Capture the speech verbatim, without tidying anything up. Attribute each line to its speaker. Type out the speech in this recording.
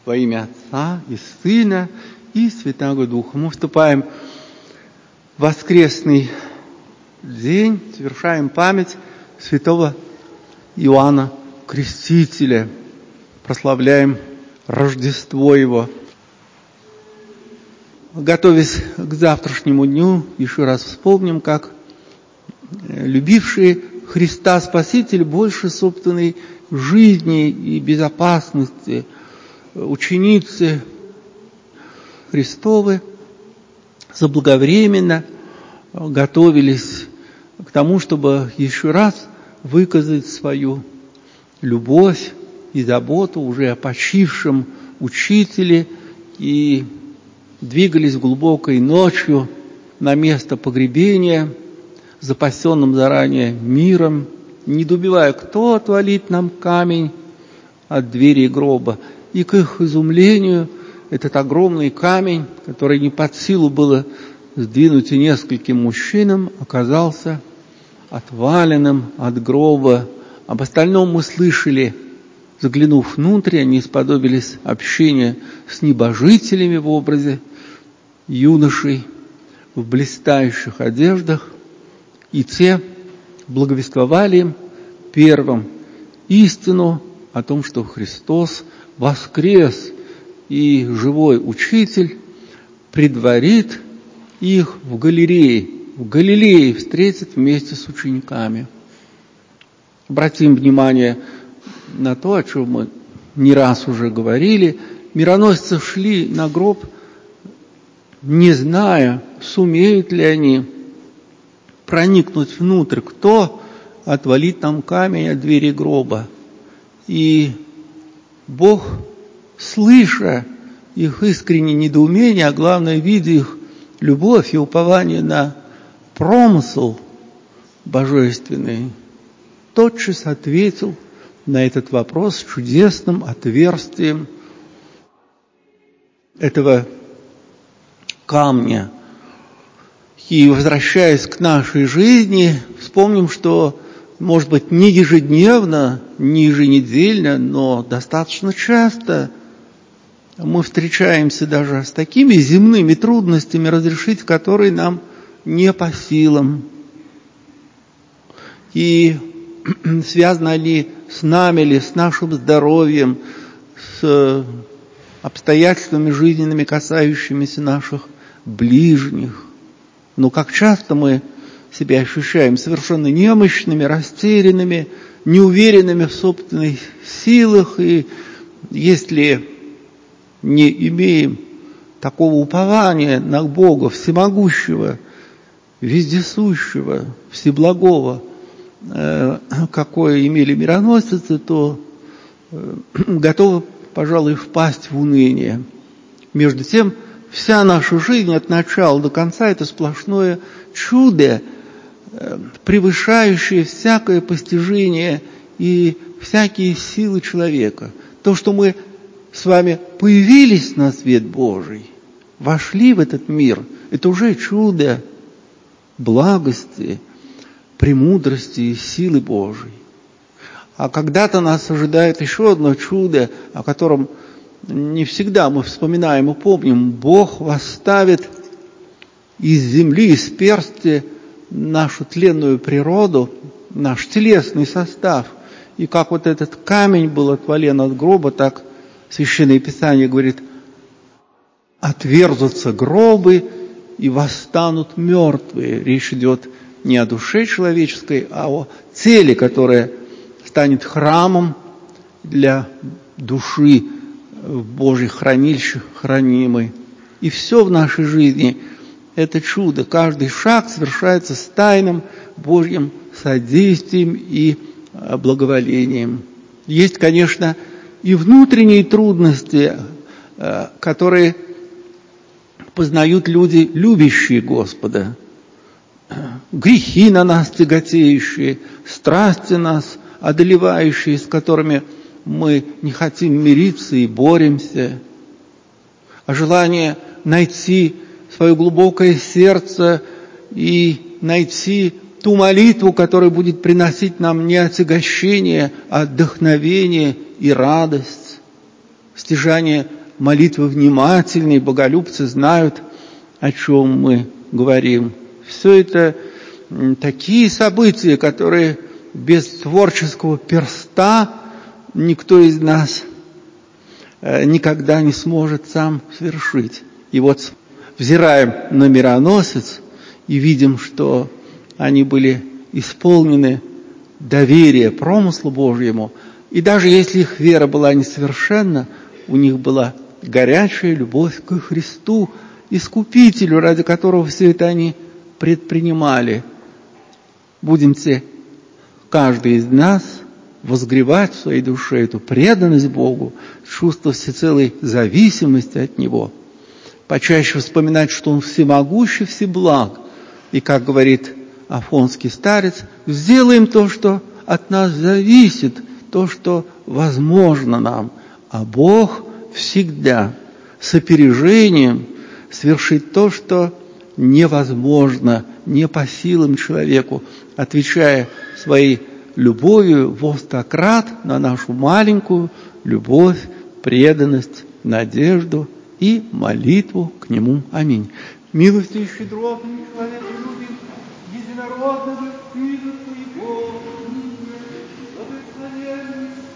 Speaker 1: Во имя Отца и Сына и Святаго Духа. Мы вступаем в воскресный день, совершаем память святого Иоанна Крестителя, прославляем Рождество его. Готовясь к завтрашнему дню, еще раз вспомним, как любившие Христа Спасителя больше собственной жизни и безопасности ученицы Христовы заблаговременно готовились к тому, чтобы еще раз выказать свою любовь и заботу уже о почившем учителе и двигались глубокой ночью на место погребения, запасенным заранее миром, недоумевая, кто отвалит нам камень от двери гроба. И к их изумлению этот огромный камень, который не под силу было сдвинуть и нескольким мужчинам, оказался отваленным от гроба. Об остальном мы слышали, заглянув внутрь, они сподобились общения с небожителями в образе юношей в блистающих одеждах, и те благовествовали им первым истину о том, что Христос воскрес, и живой учитель предварит их в Галилее, в Галилее встретит вместе с учениками. Обратим внимание на то, о чем мы не раз уже говорили. Мироносцы шли на гроб, не зная, сумеют ли они проникнуть внутрь, кто отвалит нам камень от двери гроба. И Бог, слыша их искреннее недоумение, а главное, видя их любовь и упование на промысл божественный, тотчас ответил на этот вопрос чудесным отверстием этого камня. И, возвращаясь к нашей жизни, вспомним, что, может быть, не ежедневно, не еженедельно, но достаточно часто мы встречаемся даже с такими земными трудностями, разрешить которые нам не по силам. И связаны они с нами или с нашим здоровьем, с обстоятельствами жизненными, касающимися наших ближних. Но как часто мы себя ощущаем совершенно немощными, растерянными, неуверенными в собственных силах, и если не имеем такого упования на Бога всемогущего, вездесущего, всеблагого, какое имели мироносцы, то готовы, пожалуй, впасть в уныние. Между тем, вся наша жизнь от начала до конца – это сплошное чудо, превышающее всякое постижение и всякие силы человека. То, что мы с вами появились на свет Божий, вошли в этот мир, это уже чудо благости, премудрости и силы Божией. А когда-то нас ожидает еще одно чудо, о котором не всегда мы вспоминаем и помним. Бог восставит из земли, из персти нашу тленную природу, наш телесный состав. И как вот этот камень был отвален от гроба, так Священное Писание говорит, отверзутся гробы и восстанут мертвые. Речь идет не о душе человеческой, а о теле, которое станет храмом для души в Божьих хранилищах хранимой. И все в нашей жизни – это чудо. Каждый шаг совершается с тайным Божьим содействием и благоволением. Есть, конечно, и внутренние трудности, которые познают люди, любящие Господа. Грехи на нас тяготеющие, страсти нас одолевающие, с которыми мы не хотим мириться и боремся, а желание найти свое глубокое сердце и найти ту молитву, которая будет приносить нам не отягощение, а вдохновение и радость. С стяжание молитвы внимательной, боголюбцы знают, о чем мы говорим. Все это такие события, которые без творческого перста никто из нас никогда не сможет сам совершить. И вот взираем на мироносец и видим, что они были исполнены доверия промыслу Божьему, и даже если их вера была несовершенна, у них была горячая любовь к Христу, Искупителю, ради которого все это они предпринимали. Будемте каждый из нас возгревать в своей душе эту преданность Богу, чувство всецелой зависимости от Него, почаще вспоминать, что Он всемогущий, всеблаг, и, как говорит афонский старец, сделаем то, что от нас зависит, то, что возможно нам, а Бог всегда с опережением свершит то, что невозможно, не по силам человеку, отвечая своей любовью во сто крат на нашу маленькую любовь, преданность, надежду и молитву к Нему. Аминь. Милостивый, щедротный, человеколюбив, единородного Сына Твоего, благословенный